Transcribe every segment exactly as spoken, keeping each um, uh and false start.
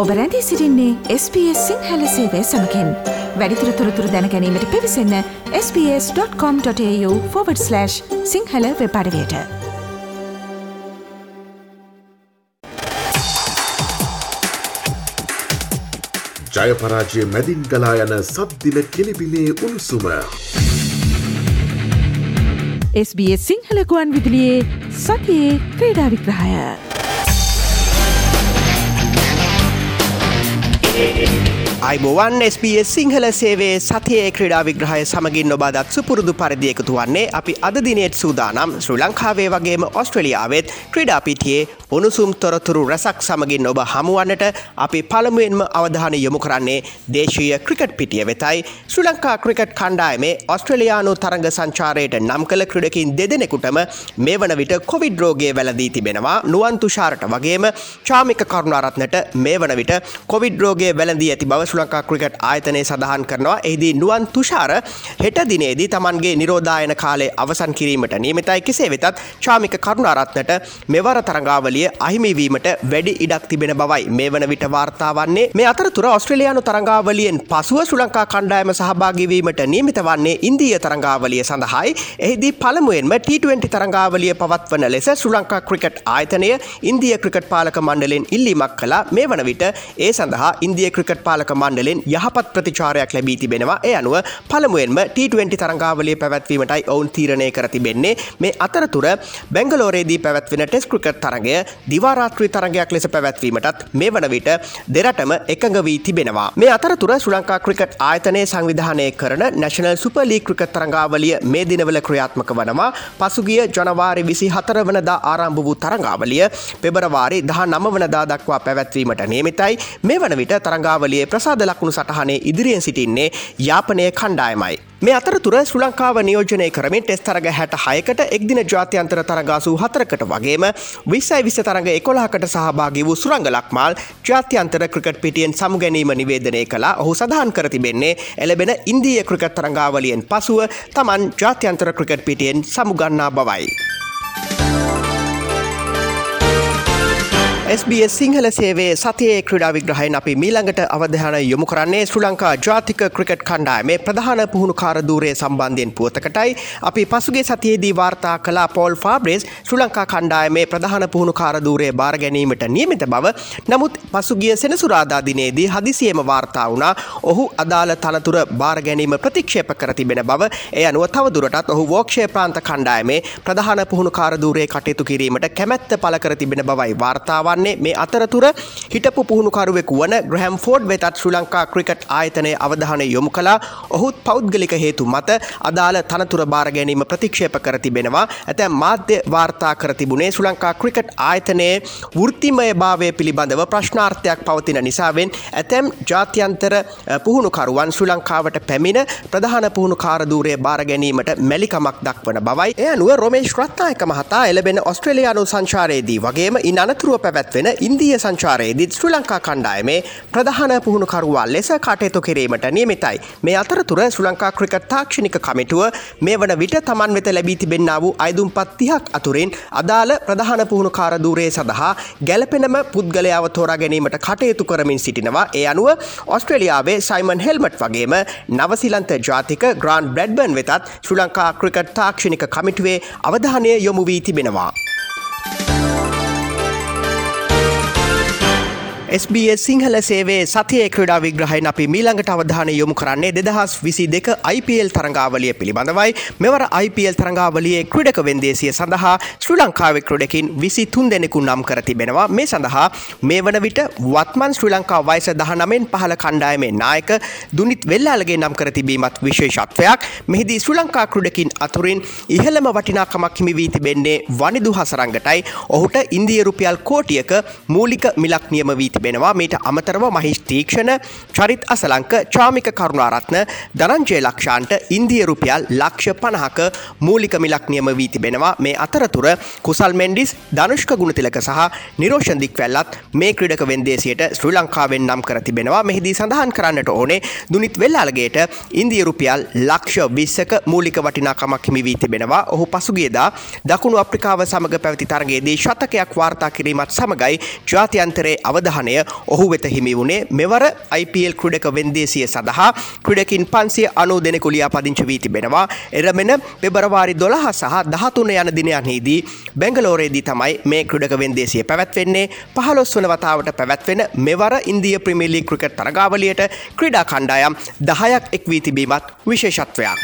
ඔබ රැඳී සිටින්නේ එස් බී එස් සිංහල සේවය සමගින්. වැඩිදුර තොරතුරු දැන ගැනීමට පිවිසන්න S B S dot com dot A U forward slash Sinhala web අඩවියට. ජය පරාජය මැදින් ගලා යන සද්දින කෙලිබිලේ උණුසුම. එස් බී එස් සිංහල ගුවන් විදුලියේ සතියේ ක්‍රීඩා විග්‍රහය. අයිබෝවන් එස් බී එස් සිංහල සේවයේ සතියේ ක්‍රීඩා විග්‍රහය සමගින් ඔබ අදත් සුපුරුදු පරිදි එකතු වන්නේ අපි අද දිනේත් සූදානම් ශ්‍රී ලංකාවේ වගේම ඕස්ට්‍රේලියාවෙත් ක්‍රීඩා පිටියේ උණුසුම් තොරතුරු රසක් සමගින් ඔබ හමුවන්නට අපි පළමුවෙන්ම අවධානය යොමු කරන්නේ දේශීය ක්‍රිකට් පිටිය වෙතයි. ශ්‍රී ලංකා ක්‍රිකට් කණ්ඩායමේ ඕස්ට්‍රේලියානු තරඟ සංචාරයට නම් කළ ක්‍රීඩකින් දෙදෙනෙකුටම මේ වන විට කොවිඩ් රෝගය වැළඳී තිබෙනවා. නුවන් තුෂාරට වගේම චාමික කරුණාරත්නට මේ වන විට කොවිඩ් රෝගය වැළඳී ඇති බව ශ්‍රී ලංකා ක්‍රිකට් ආයතනය සඳහන් කරනවා. එහිදී නුවන් තුෂාර හෙට දිනේදී තමන්ගේ නිරෝධායන කාලය අවසන් කිරීමට නියමිතයි. කෙසේ වෙතත් චාමික කරුණාරත්නට මෙවර තරඟාවලිය අහිමි වීමට වැඩි ඉඩක් තිබෙන බවයි මේ වන විට වාර්තා වන්නේ. මේ අතරතුර ඕස්ට්‍රේලියානු තරඟාවලියෙන් පසුව ශ්‍රී ලංකා කණ්ඩායම සහභාගී වීමට නියමිත වන්නේ ඉන්දීය තරඟාවලිය සඳහායි. එහිදී පළමුවෙන්ම ටී ට්වෙන්ටි තරඟාවලිය පවත්වන ලෙස ශ්‍රී ලංකා ක්‍රිකට් ආයතනය ඉන්දීය ක්‍රිකට් පාලක මණ්ඩලයෙන් ඉල්ලීමක් කළා. මේ වන විට ඒ සඳහා ඉන්දීය ක්‍රිකට් පාලක මණ්ඩලයෙන් යහපත් ප්‍රතිචාරයක් ලැබී තිබෙනවා. ඒ අනුව පළමුවෙන්ම ටී ට්වෙන්ටි තරඟාවලිය පැවැත්වීමටයි ඔවුන් තීරණය කර තිබෙන්නේ. මේ අතරතුර බැංගලෝරයේදී පැවැත්වෙන ටෙස්ට් ක්‍රිකට් තරඟය දිවා රාත්‍රී තරඟයක් ලෙස පැවැත්වීමටත් මේ වන විට දෙරටම එකඟ වී තිබෙනවා. මේ අතරතුර ශ්‍රී ලංකා ක්‍රිකට් ආයතනය සංවිධානය කරන නැෂනල් සුපර් ලීග් ක්‍රිකට් තරඟාවලිය මේ දිනවල ක්‍රියාත්මක වනවා. පසුගිය ජනවාරි විසිහතර වනදා ආරම්භ වූ තරඟාවලිය පෙබරවාරි දහනව වනදා දක්වා පැවැත්වීමට නියමිතයි. මේ වන විට තරඟාවලියේ ප්‍රසාද ලකුණු සටහනේ ඉදිරියෙන් සිටින්නේ යාපනය කණ්ඩායමයි. මේ අතරතුර ශ්‍රී ලංකාව නියෝජනය කරමින් ටෙස්ට් තරඟ හැට හයකට එක්දින ජාත්‍යන්තර තරඟ අසූහතරකට වගේම විස්සයි විස්ස තරඟ එකොළහකට සහභාගී වූ සුරංග ලක්මාල් ජාත්‍යන්තර ක්‍රිකට් පිටියෙන් සමුගැනීම නිවේදනය කළා. ඔහු සඳහන් කර තිබෙන්නේ එළබෙන ඉන්දීය ක්‍රිකට් තරඟාවලියෙන් පසුව තමන් ජාත්‍යන්තර ක්‍රිකට් පිටියෙන් සමුගන්නා බවයි. එස් බී එස් සිංහල සේවයේ සතියේ ක්‍රීඩා විග්‍රහයෙන් අපි මීළඟට අවධානය යොමු කරන්නේ ශ්‍රී ලංකා ජාතික ක්‍රිකට් කණ්ඩායමේ ප්‍රධාන පුහුණුකාර ධූරය සම්බන්ධයෙන් පුවතකටයි. අපි පසුගිය සතියේදී වාර්තා කළ පෝල් ෆාබ්‍රේස් ශ්‍රී ලංකා කණ්ඩායමේ ප්‍රධාන පුහුණුකාර ධූරය බාර ගැනීමට නියමිත බව. නමුත් පසුගිය සෙනසුරාදා දිනේදී හදිසියෙම වාර්තා වුණා ඔහු අදාළ තනතුර බාර ගැනීම ප්‍රතික්ෂේප කර තිබෙන බව. ඒ අනුව තවදුරටත් ඔහු වෝක්ෂය ප්‍රාන්ත කණ්ඩායමේ ප්‍රධාන පුහුණුකාර ධූරයේ කටයුතු කිරීමට කැමැත්ත පළ කර තිබෙන බවයි වාර්තා වන්නේ. මේ අතරතුර හිටපු පුහුණුකරුවෙකු වන ග්‍රැහම් ෆෝඩ් වෙතත් ශ්‍රී ලංකා ක්‍රිකට් ආයතනයේ අවධානය යොමු කළා. ඔහුත් පෞද්ගලික හේතු මත අදාළ තනතුර බාර ගැනීම ප්‍රතික්ෂේප කර තිබෙනවා. ඇතැම් මාධ්‍ය වාර්තා කර තිබුණේ ශ්‍රී ලංකා ක්‍රිකට් ආයතනයේ වෘත්තිමය භාවය පිළිබඳව ප්‍රශ්නාර්ථයක් පවතින නිසාවෙන් ඇතැම් ජාත්‍යන්තර පුහුණුකරුවන් ශ්‍රී ලංකාවට පැමිණ ප්‍රධාන පුහුණුකාර ධූරය බාර ගැනීමට මැලිකමක් දක්වන බවයි. ඒ අනුව රොමේෂ් රත්නායක මහතා එළබෙන ඕස්ට්‍රේලියානු සංචාරයේදී වගේම ඉන් අනතුරුව පැවැත්වෙන ඉන්දීය සංචාරයේදී ශ්‍රී ලංකා කණ්ඩායමේ ප්‍රධාන පුහුණුකරුවා ලෙස කටයුතු කිරීමට නියමිතයි. මේ අතරතුර ශ්‍රී ලංකා ක්‍රිකට් තාක්ෂණික කමිටුව මේ වන විට තමන් වෙත ලැබී තිබෙන්නා වූ අයදුම්පත් තිහක් අතුරින් අදාළ ප්‍රධාන පුහුණුකාර ධූරය සඳහා ගැළපෙනම පුද්ගලයාව තෝරා ගැනීමට කටයුතු කරමින් සිටිනවා. ඒ අනුව ඕස්ට්‍රේලියාවේ සයිමන් හෙල්මට් වගේම නවසීලන්ත ජාතික ග්‍රාන්ට් බ්‍රැඩ්බර්න් වෙතත් ශ්‍රී ලංකා ක්‍රිකට් තාක්ෂණික කමිටුවේ අවධානය යොමු වී තිබෙනවා. එස් බී එස් සිංහල සේවයේ සතියේ ක්‍රීඩා විග්‍රහයෙන් අපි මීළඟට අවධානය යොමු කරන්නේ දෙදහස් විසි දෙක ආයි පී එල් තරඟාවලිය පිළිබඳවයි. මෙවර ආයි පී එල් තරඟාවලියේ ක්‍රීඩක වෙන්දේසිය සඳහා ශ්‍රී ලංකාවේ ක්‍රීඩකින් විසි තුන් දෙනෙකු නම් කර තිබෙනවා. මේ සඳහා මේ වන විට වත්මන් ශ්‍රී ලංකා වයස දහනවයෙන් පහළ කණ්ඩායමේ නායක දුනිත් වෙල්ලාලගේ නම් කර තිබීමත් විශේෂත්වයක්. මෙහිදී ශ්‍රී ලංකා ක්‍රීඩකින් අතුරින් ඉහළම වටිනාකමක් හිමි වී තිබෙන්නේ වනිදු හසරංගටයි. ඔහුට ඉන්දිය රුපියල් කෝටියක මූලික මිලක් නියම වී තිබෙනවා. මීට අමතරව මහිෂ් තීක්ෂණ, චරිත් අසලංක, චාමික කරුණාරත්න, ධනංජය ලක්ෂාන්ට ඉන්දිය රුපියල් ලක්ෂ පනහක මූලික මිලක් නියම වී තිබෙනවා. මේ අතරතුර කුසල් මෙන්ඩිස්, ධනුෂ්ක ගුණතිලක සහ නිරෝෂන් දික්වැල්ලත් මේ ක්‍රීඩක වෙන්දේසියට ශ්‍රී ලංකාවෙන් නම් කර තිබෙනවා. මෙහිදී සඳහන් කරන්නට ඕනේ දුනිත් වෙල්ලාලගේට ඉන්දිය රුපියල් ලක්ෂ විස්සක මූලික වටිනාකමක් හිමි වී තිබෙනවා. ඔහු පසුගියදා දකුණු අප්‍රිකාව සමග පැවති තරගයේදී ශතකයක් වාර්තා කිරීමත් සමගයි ජාත්‍යන්තරයේ අවධානය ස්ථානය ඔහු වෙත හිමි වුණේ මෙවර I P L ක්‍රීඩක වෙන්දේසිය සඳහා ක්‍රීඩකින් පන්සිය අනූ දෙනෙකු ලියාපදිංචි වී තිබෙනවා. එරමෙන පෙබරවාරි දොළහ සහ දහතුන යන දිනයන්හිදී බැංගලෝරයේදී තමයි මේ ක්‍රීඩක වෙන්දේසිය පැවැත්වෙන්නේ. පහළොස් වන වතාවට පැවැත්වෙන මෙවර ඉන්දිය ප්‍රීමියර් ලීග් ක්‍රිකට් තරගාවලියට ක්‍රීඩා කණ්ඩායම් දහයක් එක් වී තිබීමත් විශේෂත්වයක්.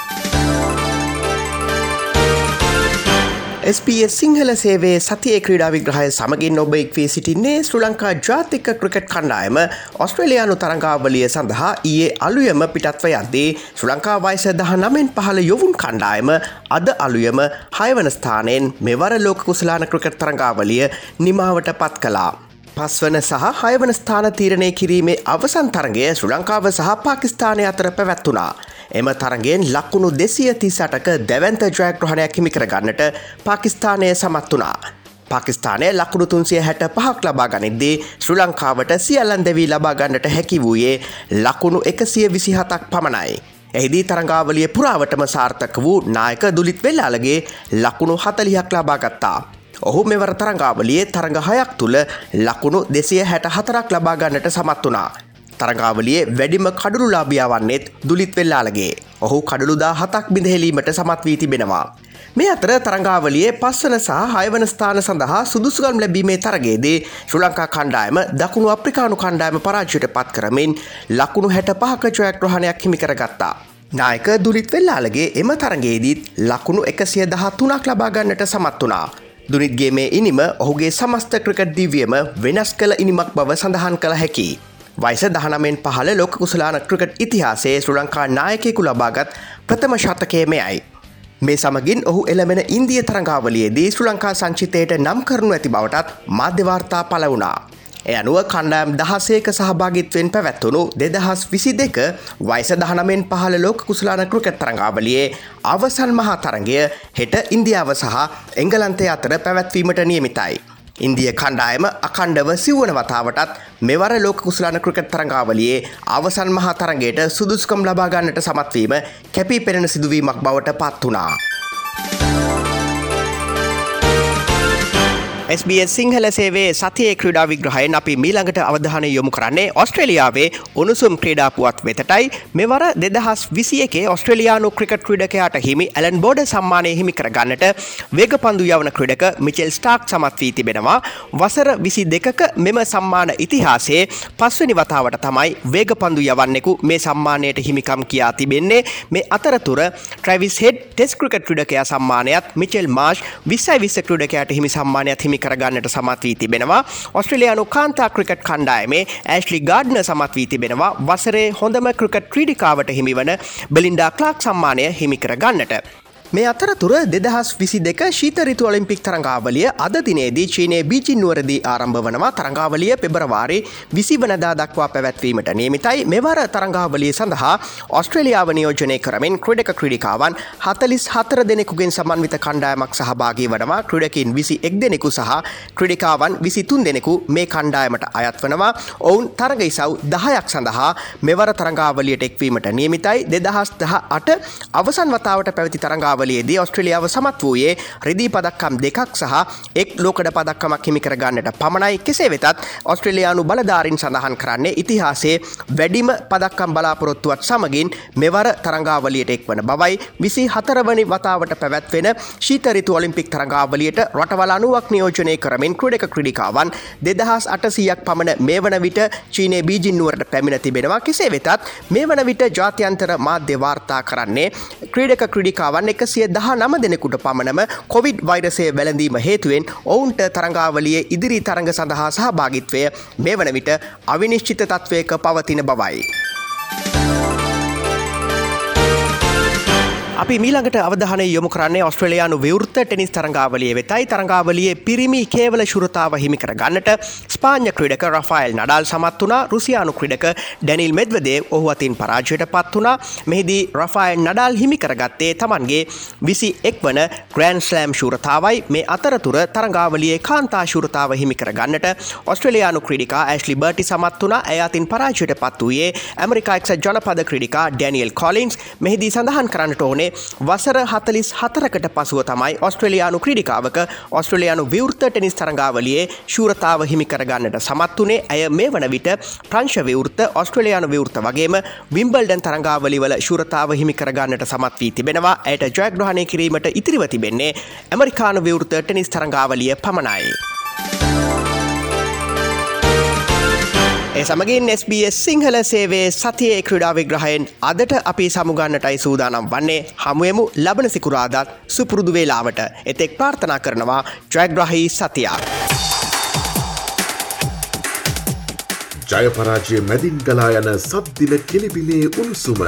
S P S සිංහල සේවයේ සතියේ ක්‍රීඩා විග්‍රහය සමගින් ඔබ එක් වී සිටින්නේ ශ්‍රී ලංකා ජාතික ක්‍රිකට් කණ්ඩායම ඔස්ට්‍රේලියානු තරගාවලිය සඳහා ඊයේ අලුයම පිටත්ව යද්දී ශ්‍රී ලංකා වයස දහනවයෙන් පහළ යොවුන් කණ්ඩායම අද අලුයම හය වන ස්ථානයෙන් මෙවර ලෝක කුසලාන ක්‍රිකට් තරගාවලිය නිමාවට පත් කළා. පස්වන සහ හයවන ස්ථාන තීරණය කිරීමේ අවසන් තරගය ශ්‍රී ලංකාව සහ පාකිස්තානය අතර පැවැත්වුණා. එම තරගෙන් ලකුණු දෙසිය තිස් අටක දැවන්ත ජයග්‍රහණයක් හිමි කරගන්නට පාකිස්තානය සමත් වුණා. පාකිස්තානය ලකුණු තුන්සිය හැට පහක් ලබා ගනිද්දී ශ්‍රී ලංකාවට සියල්ලන් දෙවී ලබා ගන්නට හැකි වූයේ ලකුණු එකසිය විසි හතක් පමණයි. එහිදී තරගාවලිය පුරාවටම සාර්ථක වූ නායක දුලිත් වෙල්ලාලගේ ලකුණු හතලිහක් ලබා ගත්තා. ඔහු මෙවර තරගාවලියේ තරග හයක් තුළ ලකුණු දෙසිය හැට හතරක් ලබා ගන්නට සමත් වුණා. තරගාවලියේ වැඩිම කඩුළුලාභියා වන්නේත් දුලිත් වෙල්ලාලගේ. ඔහු කඩුළු දාහතක් බිඳහෙලීමට සමත් වී තිබෙනවා. මේ අතර තරගාවලියේ පස්වන සහ හයවන ස්ථාන සඳහා සුදුසුකම් ලැබීමේ තරගයේදී ශ්‍රී ලංකා කණ්ඩායම දකුණු අප්‍රිකානු කණ්ඩායම පරාජයට පත් කරමින් ලකුණු හැට පහක ජයග්‍රහණයක් හිමි කරගත්තා. නායක දුලිත් වෙල්ලාලගේ එම තරගයේදීත් ලකුණු එකසිය දහතුනක් ලබා ගන්නට සමත් වුණා. දුනිත්ගේ මේ ඉනිම ඔහුගේ සමස්ත ක්‍රිකට් දිවියම වෙනස් කළ ඉනිමක් බව සඳහන් කළ හැකි. වයස දහනවයෙන් පහළ ලෝක කුසලාන ක්‍රිකට් ඉතිහාසයේ ශ්‍රී ලංකා නායකයෙකු ලබාගත් ප්‍රථම ශතකය මෙයයි. මේ සමගින් ඔහු එළමෙන ඉන්දිය තරගාවලියේදී ශ්‍රී ලංකා සංචිතයට නම් කරනු ඇති බවටත් මාධ්‍ය වාර්තා පළ වුණා. ඒ අනුව කණ්ඩායම් දහසේක සහභාගීත්වයෙන් පැවැත්වුණු දෙදහස් විසි දෙක වයස දහනවයෙන් පහළ ලෝක කුසලාන ක්‍රිකට් තරගාවලියේ අවසන් මහා තරගය හෙට ඉන්දියාව සහ එංගලන්තය අතර පැවැත්වීමට නියමිතයි. ඉන්දිය කණ්ඩායම අඛණ්ඩව සිව්වන වතාවටත් මෙවර ලෝක කුසලාන ක්‍රිකට් තරගාවලියේ අවසන් මහා තරගයට සුදුසුකම් ලබා ගන්නට සමත් වීම කැපී පෙනෙන සිදුවීමක් බවට පත් වුණා. S B S සිංහල සේවයේ සතියේ ක්‍රීඩා විග්‍රහයෙන් අපි මීළඟට අවධානය යොමු කරන්නේ ඔස්ට්‍රේලියාවේ උණුසුම් ක්‍රීඩා පුවත් වෙතටයි. මෙවර දෙදහස් විසි එකේ ඔස්ට්‍රේලියානු ක්‍රිකට් ක්‍රීඩකයාට හිමි ඇලන් බෝඩර් සම්මානය හිමි කරගන්නට වේගපන්දු යවන ක්‍රීඩක මිචෙල් ස්ටාර්ක් සමත් වී තිබෙනවා. වසර විසි දෙකක මෙම සම්මාන ඉතිහාසයේ පස්වෙනි වතාවට තමයි වේගපන්දු යවන්නෙකු මේ සම්මානයට හිමිකම් කියා තිබෙන්නේ. මේ අතරතුර ට්‍රැවිස් හෙඩ් ටෙස්ට් ක්‍රිකට් ක්‍රීඩකයා සම්මානයත් මිචෙල් මාර්ෂ් විස්සයි විස්ස ක්‍රීඩකයාට හිමි සම්මානයත් හිමි කරගන්නට සමත් වී තිබෙනවා. ඔස්ට්‍රේලියානු කාන්තා ක්‍රිකට් කණ්ඩායමේ ඇෂ්ලි ගාඩ්නර් සමත් වී තිබෙනවා වසරේ හොඳම ක්‍රිකට් ක්‍රීඩිකාවට හිමිවන බෙලින්ඩා ක්ලාක් සම්මානය හිමි කරගන්නට. මේ අතරතුර දෙදහස් විසි දෙක ශීත ඍතු ඔලිම්පික් තරගාවලිය අද දිනේදී චීනයේ බීජිං නුවරදී ආරම්භ වනවා. තරගාවලිය පෙබරවාරි විසි වනදා දක්වා පැවැත්වීමට නියමිතයි. මෙවර තරගාවලිය සඳහා ඔස්ට්‍රේලියාව නියෝජනය කරමින් ක්‍රීඩක ක්‍රීඩිකාවන් හතළිස් හතර දෙනෙකුගෙන් සමන්විත කණ්ඩායමක් සහභාගී වනවා. ක්‍රීඩකින් විසි එක් දෙනෙකු සහ ක්‍රීඩිකාවන් විසි තුන් දෙනෙකු මේ කණ්ඩායමට අයත් වනවා. ඔවුන් තරග ඉසව් දහයක් සඳහා මෙවර තරගාවලියට එක්වීමට නියමිතයි. දෙදහස් දහ අට අවසන් වතාවට පැවති තරගාවලිය වලියේදී ඔස්ට්‍රේලියාව සමත් වූයේ රිදී පදක්කම් දෙකක් සහ එක් ලෝකඩ පදක්කමක් හිමි කර ගන්නට පමණයි. කෙසේ වෙතත් ඔස්ට්‍රේලියානු බලධාරීන් සඳහන් කරන්නේ ඉතිහාසයේ වැඩිම පදක්කම් බලාපොරොත්තුවත් සමගින් මෙවර තරගාවලියට එක්වන බවයි. විසි හතර වනි වතාවට පැවැත්වෙන ශීත ඍතු ඔලිම්පික් තරගාවලියට රටවල් අනූවක් නියෝජනය කරමින් ක්‍රීඩක ක්‍රීඩිකාවන් දෙදහස් අටසීයක් පමණ මේ වන විට චීනයේ බීජිං නුවරට පැමිණ තිබෙනවා. කෙසේ වෙතත් මේ වන විට ජාත්‍යන්තර මාධ්‍ය වාර්තා කරන්නේ ක්‍රීඩක ක්‍රීඩිකාවන් එක සිය දහනව දෙනෙකුට පමණම කොවිඩ් වෛරසය වැළඳීම හේතුවෙන් ඔවුන්ට තරගාවලියේ ඉදිරි තරඟ සඳහා සහභාගීත්වය මේ වන විට අවිනිශ්චිත තත්වයක පවතින බවයි. අපි මීළඟට අවධානය යොමු කරන්නේ ඔස්ට්‍රේලියානු විවෘත ටෙනිස් තරගාවලිය වෙතයි. තරගාවලියේ පිරිමි කේවල ශුරතාව හිමි කර ගන්නට ස්පාඤ්ඤ ක්‍රීඩක රෆායල් නඩාල් සමත් වුණා. රුසියානු ක්‍රීඩක ඩැනිල් මෙඩ්වෙදේව් ඔහු අතින් පරාජයට පත් වුණා. මෙහිදී රෆායල් නඩාල් හිමි කරගත්තේ තමන්ගේ විසි එක් වන ග්‍රෑන්ඩ් ස්ලෑම් ශුරතාවයි. මේ අතරතුර තරගාවලියේ කාන්තා ශුරතාව හිමි කර ගන්නට ඔස්ට්‍රේලියානු ක්‍රීඩිකා ඇෂ්ලි බර්ටි සමත් වුණා. ඇය අතින් පරාජයට පත් වූයේ ඇමරිකා එක්සත් ජනපද ක්‍රීඩිකා ඩැනියල් කොලින්ස්. මෙහිදී සඳහන් කරන්නට ඕනේ වන්නේ වසර හතලිස් හතරකට පසුව තමයි ඔස්ට්‍රේලියානු ක්‍රීඩිකාවක ඔස්ට්‍රේලියානු විවෘත ටෙනිස් තරඟාවලියේ ශූරතාව හිමි කරගන්නට සමත් වුණේ. ඇය මේ වන විට ප්‍රංශ විවෘත ඔස්ට්‍රේලියානු විවෘත වගේම විම්බල්ඩන් තරඟාවලිවල ශූරතාව හිමි කරගන්නට සමත් වී තිබෙනවා. ඇයට ජයග්‍රහණය කිරීමට ඉතිරිව තිබෙන්නේ ඇමරිකානු විවෘත ටෙනිස් තරඟාවලිය පමණයි. ඒ සමගින් එස් බී එස් සිංහල සේවයේ සතියේ ක්‍රීඩා විග්‍රහයෙන් අදට අපි සමුගන්නටයි සූදානම් වන්නේ. හමුවෙමු ලබන සිකුරාදාත් සුපුරුදු වේලාවට. එතෙක් ප්‍රාර්ථනා කරනවා ජයග්‍රහී සතියක්. ජයපරාජය මැදින් ගලා යන සද්දින කෙලිබිමේ උණුසුම.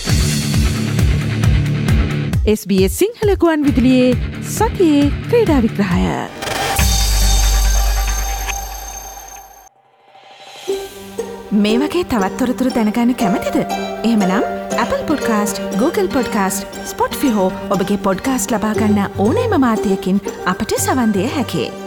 එස් බී එස් සිංහල ගුවන් විදුලියේ සතියේ ක්‍රීඩා විග්‍රහය. මේ වගේ තවත් තොරතුරු දැනගන්න කැමතිද? එහෙමනම් Apple Podcast, Google Podcast, Spotify හෝ ඔබගේ පොඩ්කාස්ට් ලබා ගන්න ඕනෑම මාධ්‍යයකින් අපට සවන් දිය හැකියි.